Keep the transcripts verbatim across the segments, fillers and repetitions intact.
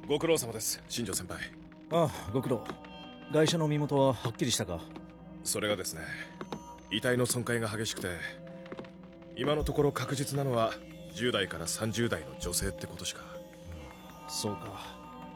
ご苦労様です、新庄先輩。 ああ、ご苦労。ガイシャの身元ははっきりしたか？ それがですね、遺体の損壊が激しくて、今のところ確実なのはじゅう代からさんじゅう代の女性ってことしか。 そうか。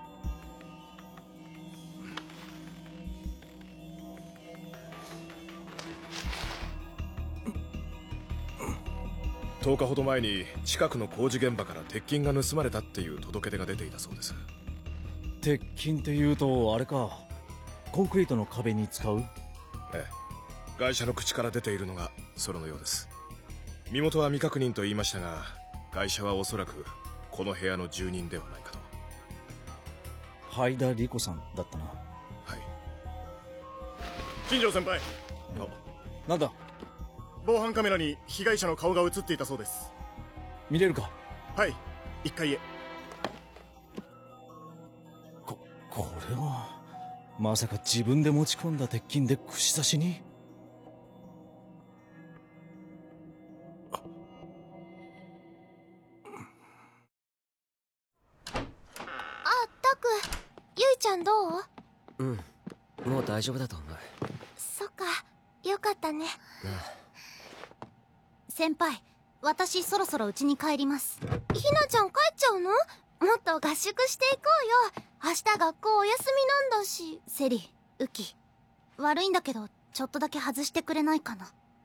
とおかほど前に近くの工事現場から鉄筋が盗まれたっていう届け出が出ていたそうです。 鉄筋っていうとあれか、コンクリートの壁に使う？ ええ、ガイシャの口から出ているのがそれのようです。身元は未確認と言いましたが、ガイシャはおそらくこの部屋の住人ではないかと。 灰田理子さんだったな。 はい。新庄先輩。あ、 なんだ？ 防犯カメラに被害者の顔が映っていたそうです。 見れるか？ はい、一階へ。 こ、これはまさか自分で持ち込んだ鉄筋で串刺しに？ あったく、ゆいちゃんどう？ うん、もう大丈夫だと思う。 そっか、よかったね。 ああ。 先輩、私そろそろ家に帰ります。ひなちゃん帰っちゃうの？もっと合宿していこうよ。明日学校お休みなんだし。セリ、ウキ、悪いんだけどちょっとだけ外してくれないかな。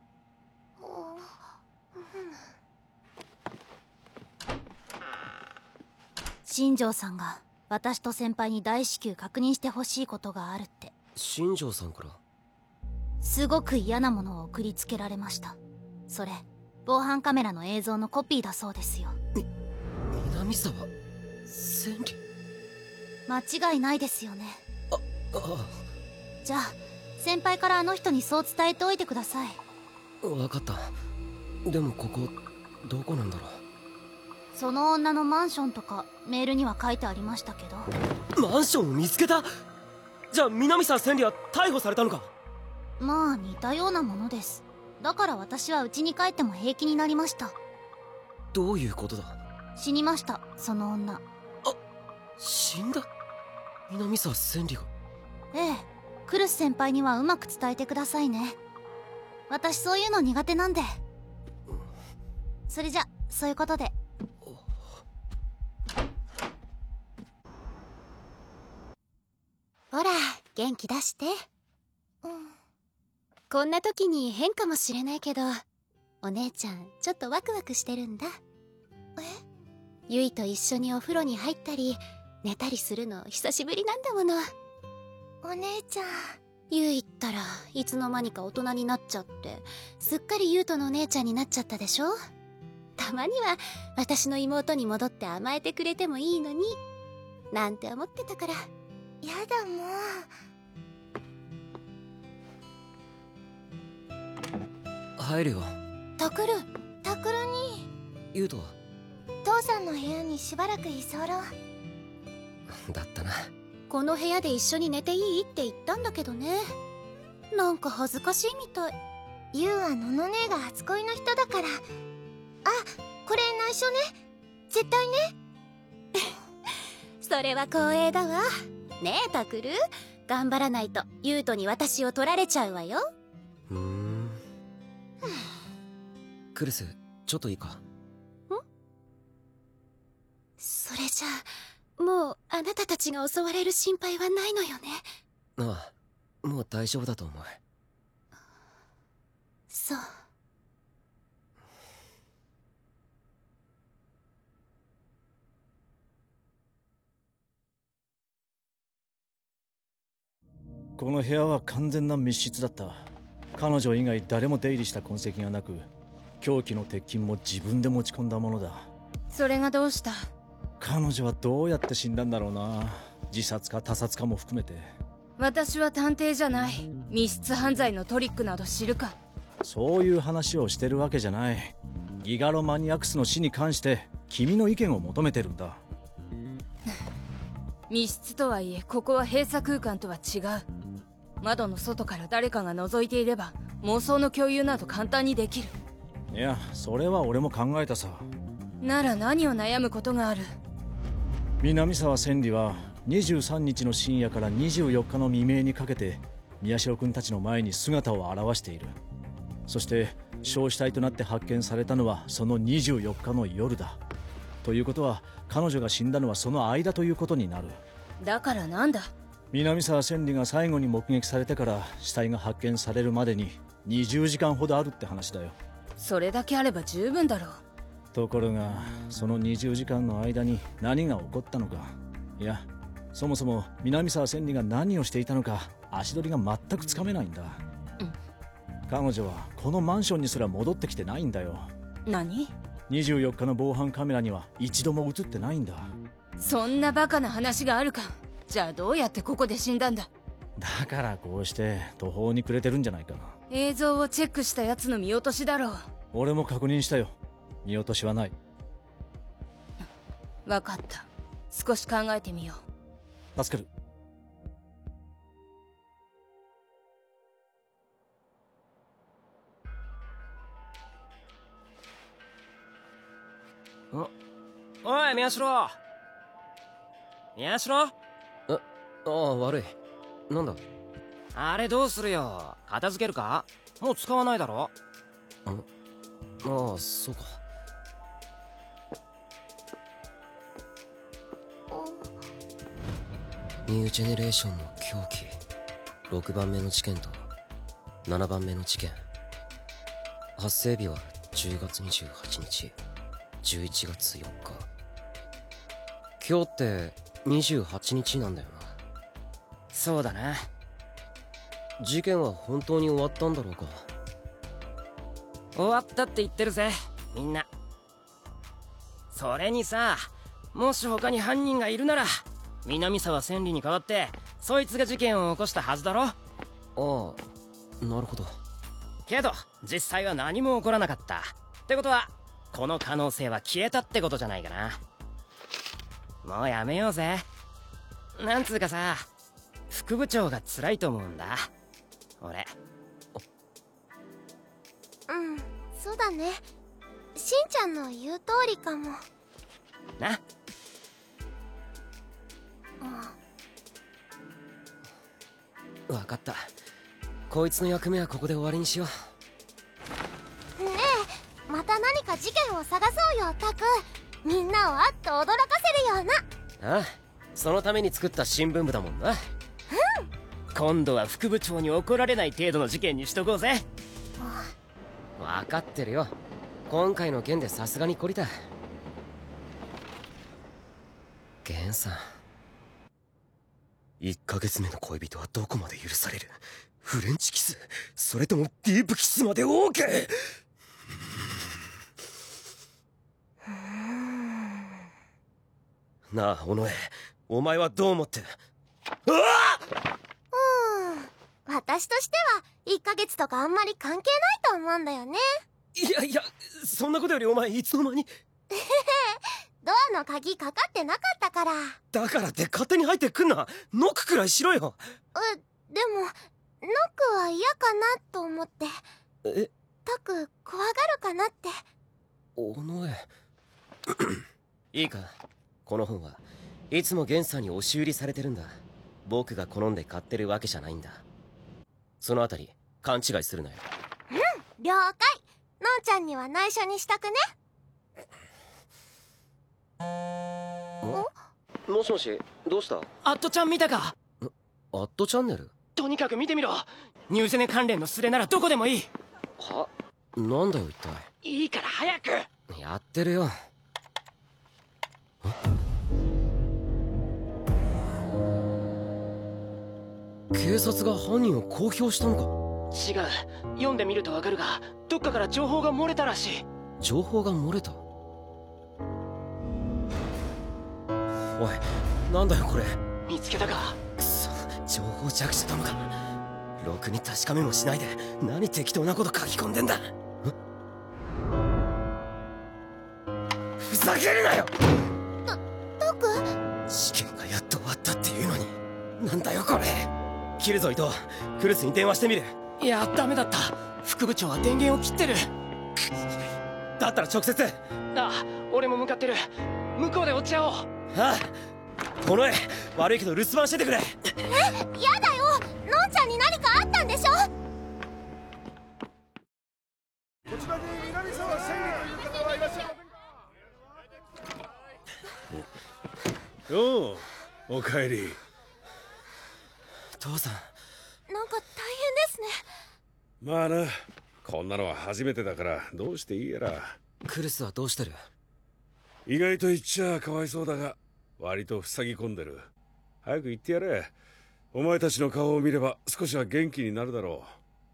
新庄さんが私と先輩に大至急確認してほしいことがあるって。 新庄さんから？ すごく嫌なものを送りつけられました。それ防犯カメラの映像のコピーだそうですよ。 み南沢千里？ 間違いないですよね。 あ、ああ。 じゃあ先輩からあの人にそう伝えておいてください。 分かった。でもここどこなんだろう。 その女のマンションとかメールには書いてありましたけど。 マンションを見つけた？じゃあ南沢千里は逮捕されたのか？ まあ似たようなものです。だから私は家に帰っても平気になりました。 どういうことだ？ 死にました、その女。 あ、死んだ？南沢千里が？ ええ、クルス先輩にはうまく伝えてくださいね。私そういうの苦手なんで。それじゃそういうことで。ほら元気出して。うん、こんな時に変かもしれないけど、お姉ちゃんちょっとワクワクしてるんだ。え？ゆいと一緒にお風呂に入ったり寝たりするの久しぶりなんだもの。お姉ちゃん、ゆいったらいつの間にか大人になっちゃって、すっかりゆうとのお姉ちゃんになっちゃったでしょ。たまには私の妹に戻って甘えてくれてもいいのになんて思ってたから。やだもう。入るよ。 タクル、タクルに。 ゆうとは？ 父さんの部屋にしばらく居候。 だったな。 この部屋で一緒に寝ていいって言ったんだけどね。なんか恥ずかしいみたい。ユウはのの姉が初恋の人だから。あ、これ内緒ね。絶対ね。それは光栄だわ。ねえタクル、頑張らないとユウトに私を取られちゃうわよ。 ふーん。クルス、ちょっといいか？ん？ それじゃあもうあなたたちが襲われる心配はないのよね。 ああ、もう大丈夫だと思う。 そう。 この部屋は完全な密室だった。彼女以外誰も出入りした痕跡がなく、凶器の鉄筋も自分で持ち込んだものだ。 それがどうした？ 彼女はどうやって死んだんだろうな。自殺か他殺かも含めて。 私は探偵じゃない。密室犯罪のトリックなど知るか。 そういう話をしてるわけじゃない。ギガロマニアクスの死に関して君の意見を求めてるんだ。 密室とはいえここは閉鎖空間とは違う。窓の外から誰かが覗いていれば妄想の共有など簡単にできる。 いや、それは俺も考えたさ。 なら何を悩むことがある？ 南沢千里はにじゅうさんにちの深夜からにじゅうよっかの未明にかけて宮代君たちの前に姿を現している。そして焼死体となって発見されたのはそのにじゅうよっかの夜だ。ということは彼女が死んだのはその間ということになる。 だからなんだ。 南沢千里が最後に目撃されてから死体が発見されるまでににじゅうじかんほどあるって話だよ。 それだけあれば十分だろう。 ところがそのにじゅうじかんの間に何が起こったのか、いやそもそも南沢千里が何をしていたのか足取りが全くつかめないんだ、うん、彼女はこのマンションにすら戻ってきてないんだよ。 何？ にじゅうよっかの防犯カメラには一度も映ってないんだ。 そんなバカな話があるか。じゃあどうやってここで死んだんだ。 だからこうして途方に暮れてるんじゃないかな。 映像をチェックしたやつの見落としだろう。 俺も確認したよ。見落としはない。 分かった。少し考えてみよう。助かる。 おおい宮代宮代。え、ああ悪い。なんだ。あれどうするよ。片付けるか。もう使わないだろ。あああ、そうか。ニュージェネレーションの狂気。ろくばんめの事件とななばんめの事件。発生日はじゅうがつにじゅうはちにち、じゅういちがつよっか。今日ってにじゅうはちにちなんだよな。そうだな。事件は本当に終わったんだろうか。終わったって言ってるぜみんな。それにさ、もし他に犯人がいるなら南沢千里に代わってそいつが事件を起こしたはずだろ。ああ、なるほど。けど実際は何も起こらなかったってことは、この可能性は消えたってことじゃないかな。もうやめようぜ。なんつうかさ、副部長が辛いと思うんだ俺。 うん、そうだね。しんちゃんの言う通りかもな。うん、分かった。こいつの役目はここで終わりにしよう。ねえ、また何か事件を探そうよタク。みんなをあっと驚かせるような。 ああ、そのために作った新聞部だもんな。うん、今度は副部長に怒られない程度の事件にしとこうぜ。分かってるよ。今回の件でさすがに懲りた。ゲンさん、いっかげつめの恋人はどこまで許される？フレンチキス、それともディープキスまで オーケー？ なあ尾上、お前はどう思って？うわっ！ うん、私としてはいっかげつとかあんまり関係ないと思うんだよね。 いやいや、そんなことよりお前いつの間に。 ドアの鍵かかってなかったから。 だからって勝手に入ってくんな。ノックくらいしろよ。 え、でもノックは嫌かなと思って。 え、 タク怖がるかなって。 尾上いいか、この本はいつもゲンさんに押し売りされてるんだ。僕が好んで買ってるわけじゃないんだ。そのあたり勘違いするなよ。 うん、了解。のんちゃんには内緒にしとくね。 もしもし、どうした？アットちゃん見たか？アットチャンネル？とにかく見てみろ。ニューゼネ関連のスレならどこでもいい。は？なんだよ一体。いいから早く。やってるよ。警察が犯人を公表したのか？違う、読んでみるとわかるが、どっかから情報が漏れたらしい。情報が漏れた？おい、なんだよこれ。見つけたか？くそ、情報弱者どもが。ろくに確かめもしないで何適当なこと書き込んでんだ。ふざけるなよ。 た、タク？ 試験がやっと終わったっていうのに。なんだよこれ。切るぞ伊藤、クルスに電話してみる。いやダメだった。副部長は電源を切ってる。だったら直接。ああ、俺も向かってる。向こうで落ち合おう。ああ、 この絵悪いけど留守番しててくれ。 え、やだよ。のんちゃんに何かあったんでしょ。 こちらに南沢千里という方はいらっしゃいませんか。 よう、おかえり。 父さん、 なんか大変ですね。 まあな、こんなのは初めてだからどうしていいやら。 クルスはどうしてる？ 意外と言っちゃかわいそうだが割と塞ぎ込んでる。早く行ってやれ。お前たちの顔を見れば少しは元気になるだろ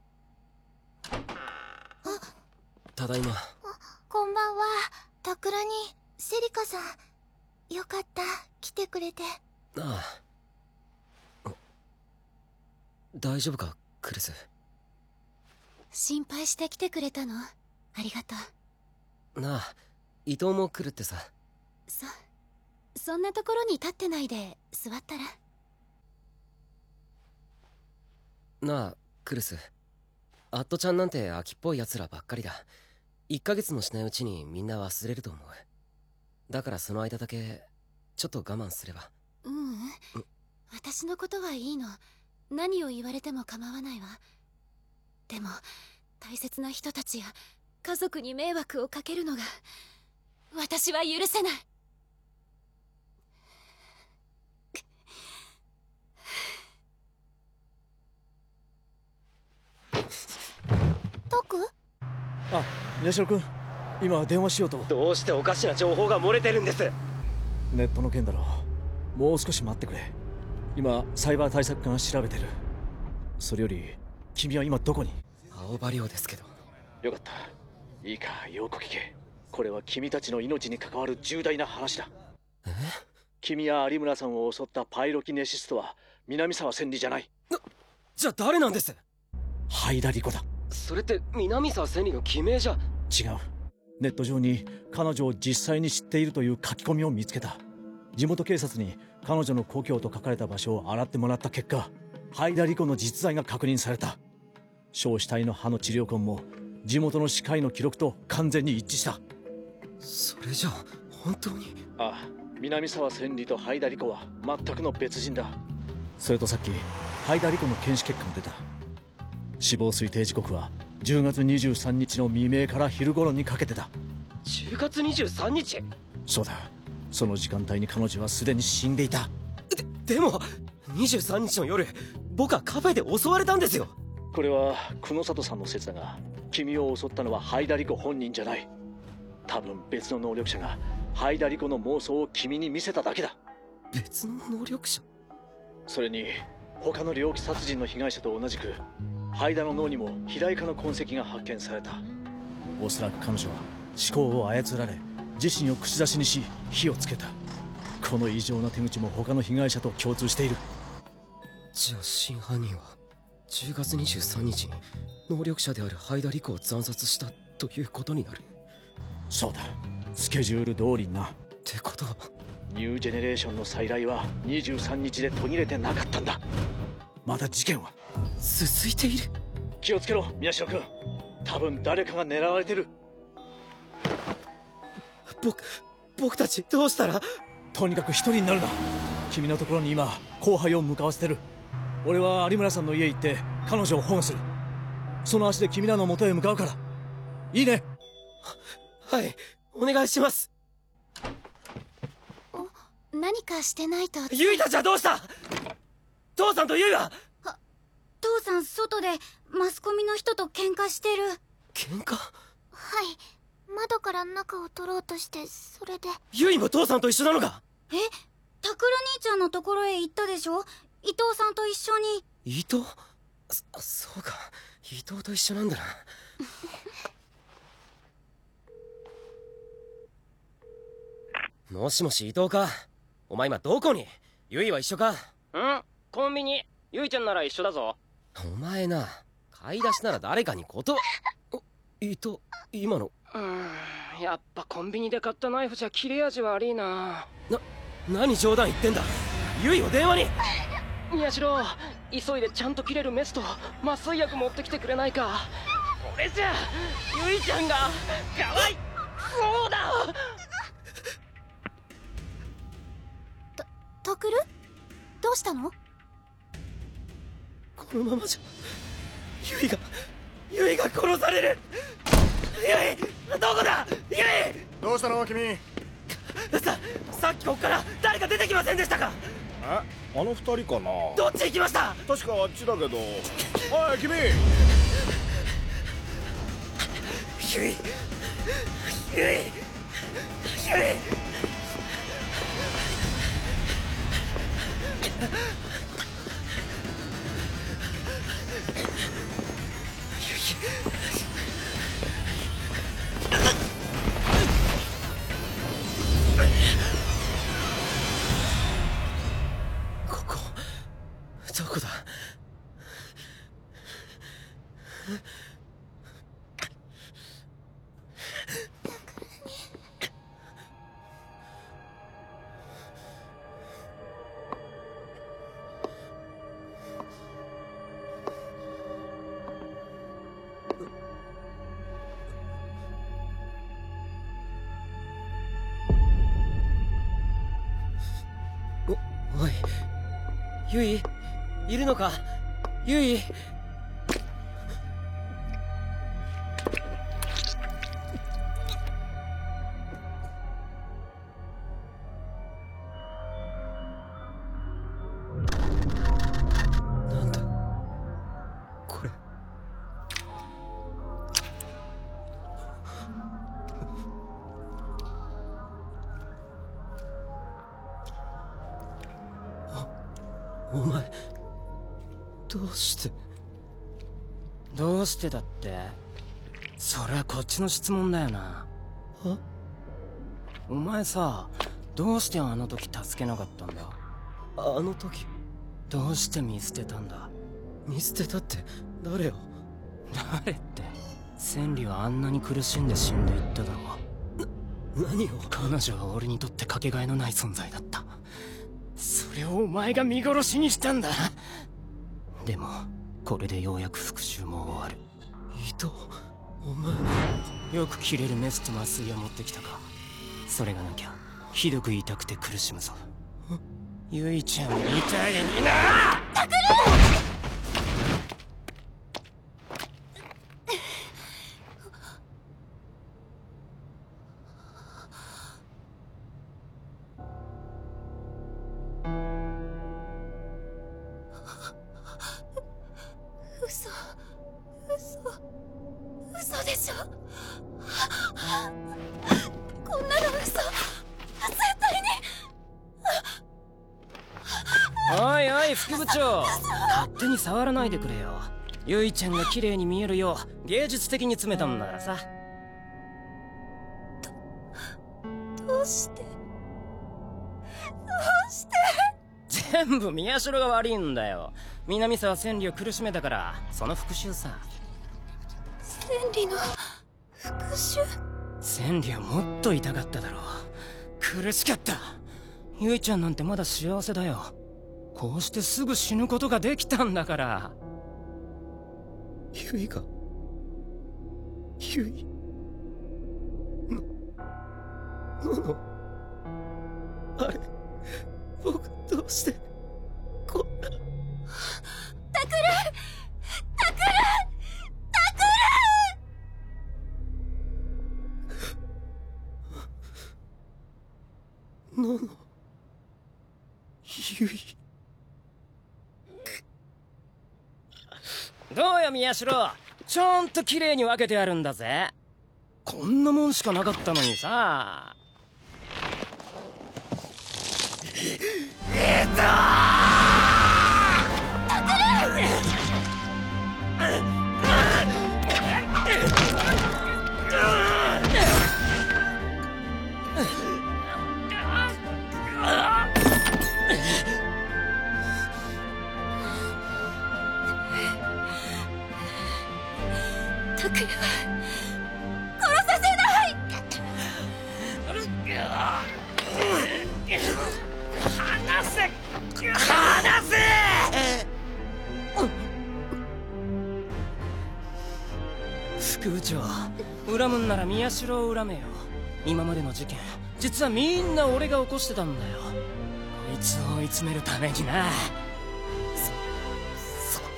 う。ただいま。 こんばんは。桜にセリカさん、よかった来てくれて。 ああ、大丈夫かクルス？ 心配して来てくれたの？ありがとう。なあ、伊藤も来るってさ。 そそんなところに立ってないで座ったら。 なあクルス、アットちゃんなんて秋っぽい奴らばっかりだ。いっかげつもしないうちにみんな忘れると思う。だからその間だけちょっと我慢すれば。 ううん、私のことはいいの。何を言われても構わないわ。でも大切な人たちや家族に迷惑をかけるのが私は許せない。トク？ あ、宮代君、今電話しようと。 どうしておかしな情報が漏れてるんです？ ネットの件だろう。もう少し待ってくれ。今サイバー対策課が調べてる。それより君は今どこに？ 青葉寮ですけど。 よかった。いいか、よく聞け。これは君たちの命に関わる重大な話だ。 え？ 君や有村さんを襲ったパイロキネシストは南沢千里じゃない。 な、じゃあ誰なんです？ ハイダリコだ。 それって南沢千里の偽名じゃ。 違う。ネット上に彼女を実際に知っているという書き込みを見つけた。地元警察に彼女の故郷と書かれた場所を洗ってもらった結果、ハイダリコの実在が確認された。焼死体の歯の治療痕も地元の歯科医の記録と完全に一致した。 それじゃあ本当に？ ああ、南沢千里とハイダリコは全くの別人だ。それとさっきハイダリコの検視結果も出た。死亡推定時刻はじゅうがつにじゅうさんにちの未明から昼頃にかけてだ。 じゅうがつにじゅうさんにち？ そうだ。その時間帯に彼女はすでに死んでいた。 で、でもにじゅうさんにちの夜、僕はカフェで襲われたんですよ。 これは久野里さんの説だが、君を襲ったのはハイダリコ本人じゃない。多分別の能力者がハイダリコの妄想を君に見せただけだ。 別の能力者？ それに他の猟奇殺人の被害者と同じくハイダの脳にも肥大化の痕跡が発見された。おそらく彼女は思考を操られ自身を口出しにし火をつけた。この異常な手口も他の被害者と共通している。 じゃあ真犯人はじゅうがつにじゅうさんにちに能力者であるハイダリコを惨殺したということになる。 そうだ、スケジュール通りな。 ってことはニュージェネレーションの再来はにじゅうさんにちで途切れてなかったんだ。まだ事件は続いている。 気をつけろ宮代君。多分誰かが狙われてる。 僕僕たちどうしたら？ とにかく一人になるな。君のところに今後輩を向かわせてる。俺は有村さんの家行って彼女を保護する。その足で君らの元へ向かうから。いいね？ はい、お願いします。 何かしてないと。 ユイたちはどうした？父さんとユイは？ は、父さん外でマスコミの人と喧嘩してる。 喧嘩？ はい、窓から中を取ろうとして、それで。 ユイも父さんと一緒なのか？ え、タクラ兄ちゃんのところへ行ったでしょ？伊藤さんと一緒に。 伊藤？そ、そうか、伊藤と一緒なんだな。もしもし伊藤か？お前今どこに？ユイは一緒か？ ん？コンビニ。ユイちゃんなら一緒だぞ。 お前な、買い出しなら誰かにこと伊藤、今の。 うーん、やっぱコンビニで買ったナイフじゃ切れ味悪いな。 な、何冗談言ってんだ。ユイを電話に。 宮代、急いでちゃんと切れるメスと麻酔薬持ってきてくれないか。俺じゃユイちゃんがかわいそうだ。 どうしたの？ このままじゃユイがユイが殺される。ユイどこだ？ユイどうしたの君？ ささっきここから誰か出てきませんでしたか？ え、あの二人かな。 どっち行きました？ 確かあっちだけど。おい君。 ユイユイユイここどこだ？おい、ユイいるのか？ユイ。なんだこれ。お前どうしてどうしてだって？そりゃこっちの質問だよな。は？お前さ、どうしてあの時助けなかったんだ？あの時どうして見捨てたんだ？見捨てたって誰よ？誰って、千里はあんなに苦しんで死んでいっただろ。な、何を？彼女は俺にとってかけがえのない存在だった。それをお前が見殺しにしたんだ。でもこれでようやく復讐も終わる。伊藤、お前よく切れるメスと麻酔を持ってきたか？それがなきゃひどく痛くて苦しむぞ。ユイちゃんみたいにな。タクル！ 嘘嘘嘘でしょ。こんなの嘘、絶対に。 おいおい副部長、勝手に触らないでくれよ。ユイちゃんが綺麗に見えるよう芸術的に詰めたんだからさ。 どどうしてどうして。 全部宮代が悪いんだよ。南沢千里を苦しめたからその復讐さ。 千里の復讐？ 千里はもっと痛かっただろう。苦しかった。ユイちゃんなんてまだ幸せだよ。こうしてすぐ死ぬことができたんだから。ユイがユイのののあれ、僕どうしてこんな。タクルタクルタクルののユイ。どうよ宮代、ちゃんと綺麗に分けてあるんだぜ。こんなもんしかなかったのにさ。えっとタクルは殺させない。 離せ離せ。副部長、恨むんなら宮代を恨めよ。今までの事件実はみんな俺が起こしてたんだよ。こいつを追い詰めるためにな。 そそんな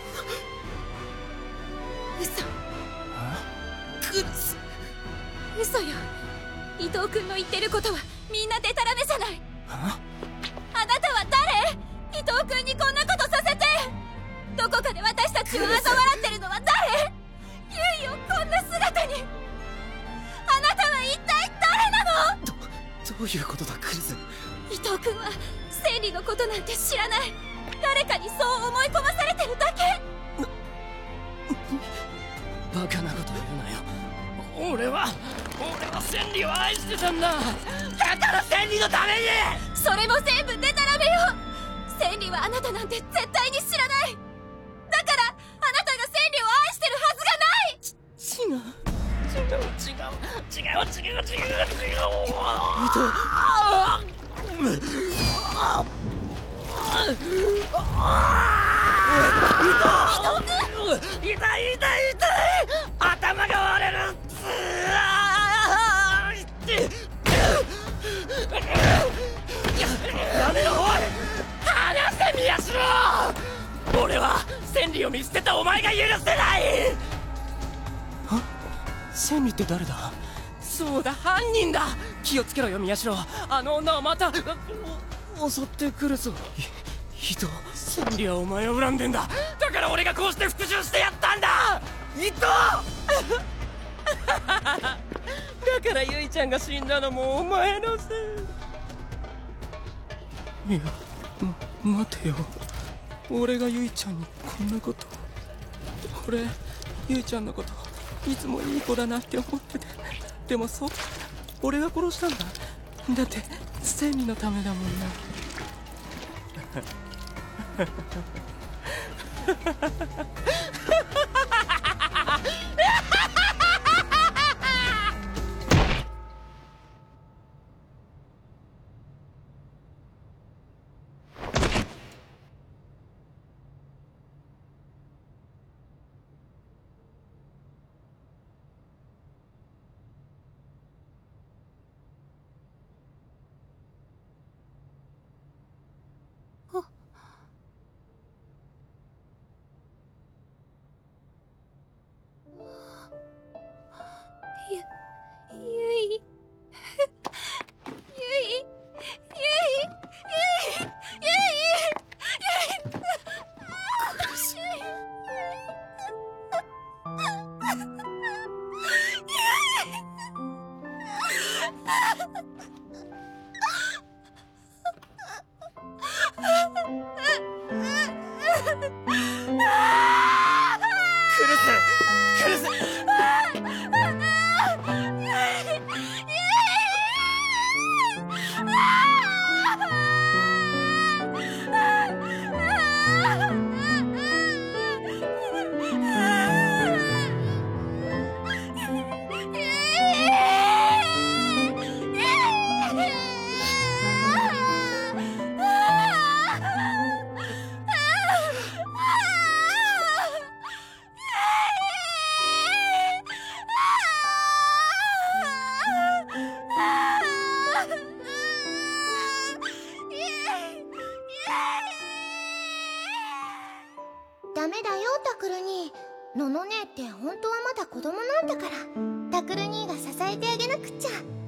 嘘。 クルス。 嘘よ。伊藤君の言ってることはみんなデタラメじゃない。 ああなたは誰？伊藤君にこんなことさせて。どこかで私たちを嘲笑ってるのは誰？ゆいをこんな姿に。あなたは一体誰なの？ どどういうことだクルス。 伊藤君は生理のことなんて知らない。誰かにそう思い込まされてるだけ。 バカなこと言うなよ。俺は俺は千里を愛してたんだ。だから千里のために。 それも全部デタラメよ。千里はあなたなんて絶対に知らない。だからあなたが千里を愛してるはずがない。 違う違う違う違う違う違う違う違う。痛い痛い痛い頭が割れる。やめろおい。離せ宮代。俺は千里を見捨てたお前が許せない。あ、千里って誰だ。そうだ犯人だ。気をつけろよ宮代。あの女はまた襲ってくるぞ。伊藤、千里はお前を恨んでんだ。だから俺がこうして復讐してやったんだ。伊藤だからゆいちゃんが死んだのもお前のせい。いや、ま、待てよ。俺がゆいちゃんにこんなこと。俺ゆいちゃんのこといつもいい子だなって思ってて。でもそう、俺が殺したんだ。だって千里のためだもんな。 ゆいゆいゆいゆいクルスクルス。 ダメだよタクル兄。のの姉って本当はまだ子供なんだから、タクル兄が支えてあげなくっちゃ。